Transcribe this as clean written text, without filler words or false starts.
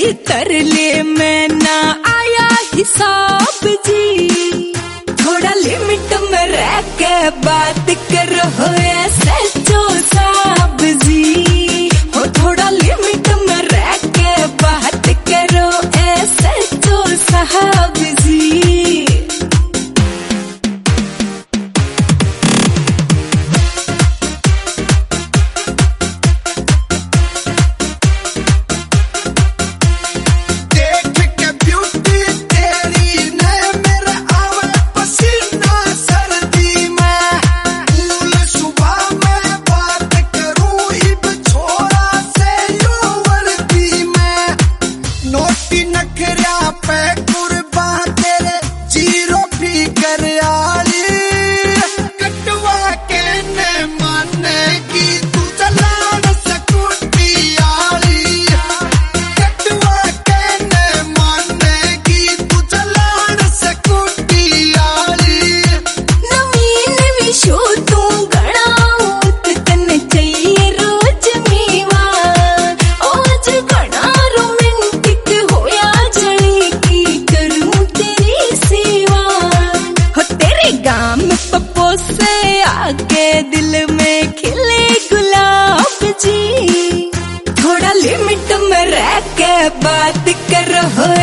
तरले में ना आया हिसाब जी। थोड़ा लिमिट में रह के बात करो ऐसे जो साहब जी। हो थोड़ा लिमिट में रह के बात करो ऐसे जो साहब जी। से आके दिल में खिले गुलाब जी। थोड़ा लिमिट में रह के बात करो